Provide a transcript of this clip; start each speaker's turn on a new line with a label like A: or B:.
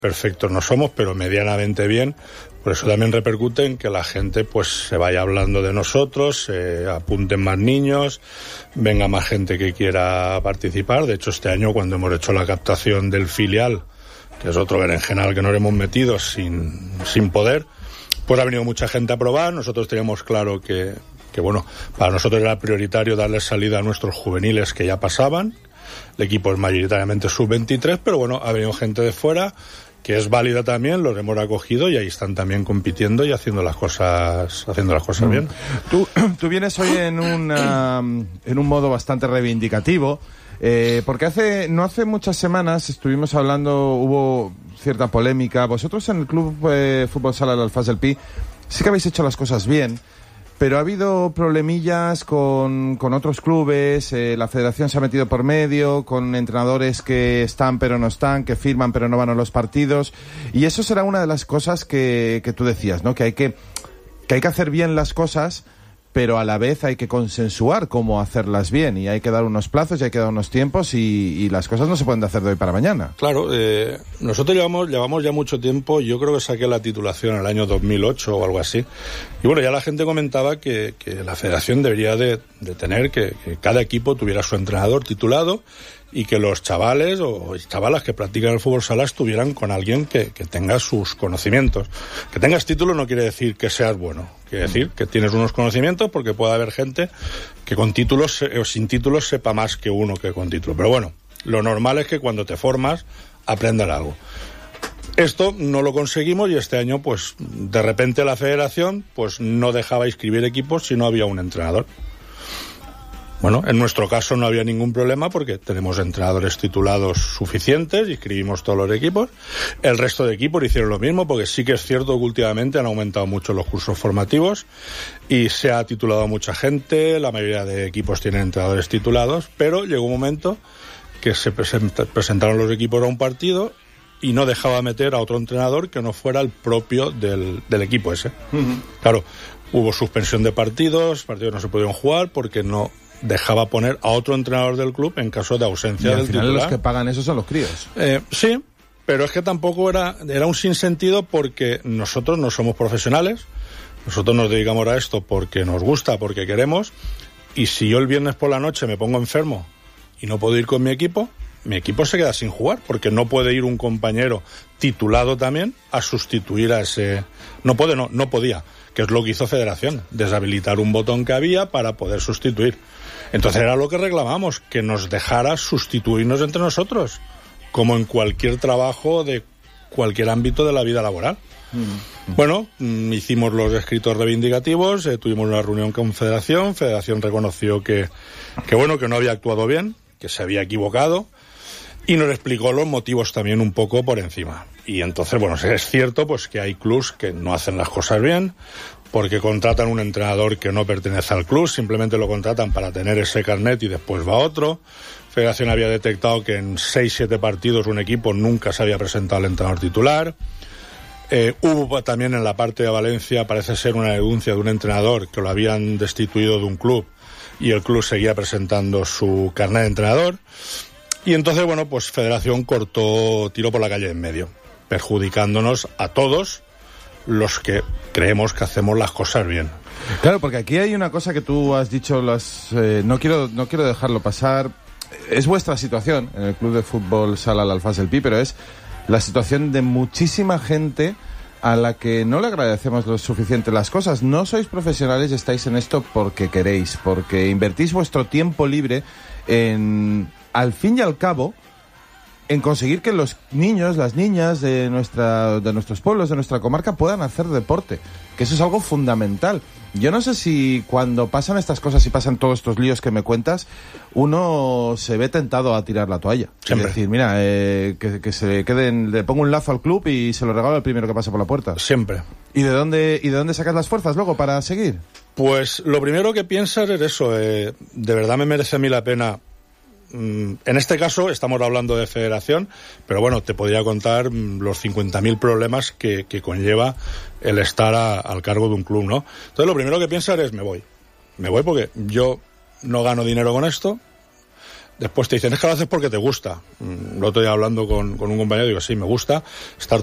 A: Perfectos no somos, pero medianamente bien. Por eso también repercute en que la gente pues se vaya hablando de nosotros, apunten más niños, venga más gente que quiera participar. De hecho, este año, cuando hemos hecho la captación del filial, que es otro berenjenal que nos hemos metido sin poder, pues ha venido mucha gente a probar. Nosotros teníamos claro que bueno, para nosotros era prioritario darles salida a nuestros juveniles que ya pasaban. El equipo es mayoritariamente sub-23, pero bueno, ha venido gente de fuera que es válida también, los hemos acogido y ahí están también compitiendo y haciendo las cosas bien.
B: Tú vienes hoy en un modo bastante reivindicativo, porque no hace muchas semanas estuvimos hablando, hubo cierta polémica. Vosotros en el Club Fútbol Sala del Alfàs del Pi sí que habéis hecho las cosas bien, pero ha habido problemillas con otros clubes, la federación se ha metido por medio, con entrenadores que están pero no están, que firman pero no van a los partidos, y eso será una de las cosas que tú decías, ¿no? Que hay que hacer bien las cosas, pero a la vez hay que consensuar cómo hacerlas bien, y hay que dar unos plazos y hay que dar unos tiempos, y las cosas no se pueden hacer de hoy para mañana.
A: Claro, nosotros llevamos ya mucho tiempo. Yo creo que saqué la titulación en el año 2008 o algo así, y bueno, ya la gente comentaba que la federación debería de tener que cada equipo tuviera su entrenador titulado, y que los chavales o chavalas que practican el fútbol sala estuvieran con alguien que tenga sus conocimientos. Que tengas título no quiere decir que seas bueno, quiere decir que tienes unos conocimientos, porque puede haber gente que con títulos o sin títulos sepa más que uno que con título. Pero bueno, lo normal es que cuando te formas aprendan algo. Esto no lo conseguimos, y este año pues de repente la federación pues no dejaba inscribir equipos si no había un entrenador. Bueno, en nuestro caso no había ningún problema porque tenemos entrenadores titulados suficientes y inscribimos todos los equipos. El resto de equipos hicieron lo mismo, porque sí que es cierto que últimamente han aumentado mucho los cursos formativos y se ha titulado a mucha gente. La mayoría de equipos tienen entrenadores titulados, pero llegó un momento que se presentaron los equipos a un partido y no dejaba meter a otro entrenador que no fuera el propio del equipo ese. Uh-huh. Claro, hubo suspensión de partidos no se pudieron jugar porque no dejaba poner a otro entrenador del club en caso de ausencia del titular.
B: Y al final los que pagan eso son los críos.
A: Sí, pero es que tampoco era un sinsentido, porque nosotros no somos profesionales, nosotros nos dedicamos a esto porque nos gusta, porque queremos, y si yo el viernes por la noche me pongo enfermo y no puedo ir con mi equipo se queda sin jugar, porque no puede ir un compañero titulado también a sustituir a ese... No podía, que es lo que hizo Federación, deshabilitar un botón que había para poder sustituir. Entonces era lo que reclamamos, que nos dejara sustituirnos entre nosotros, como en cualquier trabajo de cualquier ámbito de la vida laboral. Bueno, hicimos los escritos reivindicativos, tuvimos una reunión con Federación reconoció que no había actuado bien, que se había equivocado, y nos explicó los motivos también un poco por encima. Y entonces, bueno, es cierto pues que hay clubs que no hacen las cosas bien, porque contratan un entrenador que no pertenece al club, simplemente lo contratan para tener ese carnet y después va otro. Federación había detectado que en 6-7 partidos un equipo nunca se había presentado al entrenador titular. Hubo también en la parte de Valencia, parece ser, una denuncia de un entrenador que lo habían destituido de un club y el club seguía presentando su carnet de entrenador. Y entonces, bueno, pues Federación tiró por la calle en medio, perjudicándonos a todos los que creemos que hacemos las cosas bien.
B: Claro, porque aquí hay una cosa que tú has dicho, no quiero dejarlo pasar. Es vuestra situación en el Club de Fútbol Sala del Alfàs del Pi, pero es la situación de muchísima gente a la que no le agradecemos lo suficiente las cosas. No sois profesionales y estáis en esto porque queréis, porque invertís vuestro tiempo libre al fin y al cabo, en conseguir que los niños, las niñas de nuestros pueblos, de nuestra comarca, puedan hacer deporte, que eso es algo fundamental. Yo no sé si cuando pasan estas cosas y pasan todos estos líos que me cuentas, uno se ve tentado a tirar la toalla.
A: Siempre.
B: Es decir, mira, que se queden, le pongo un lazo al club y se lo regalo al primero que pase por la puerta.
A: Siempre.
B: ¿Y de dónde sacas las fuerzas luego para seguir?
A: Pues lo primero que piensas es eso, de verdad me merece a mí la pena. En este caso estamos hablando de Federación, pero bueno, te podría contar los 50.000 problemas que conlleva el estar al cargo de un club, ¿no? Entonces lo primero que piensas es me voy porque yo no gano dinero con esto, Después te dicen, es que lo haces porque te gusta. El otro día hablando con un compañero, digo, sí, me gusta estar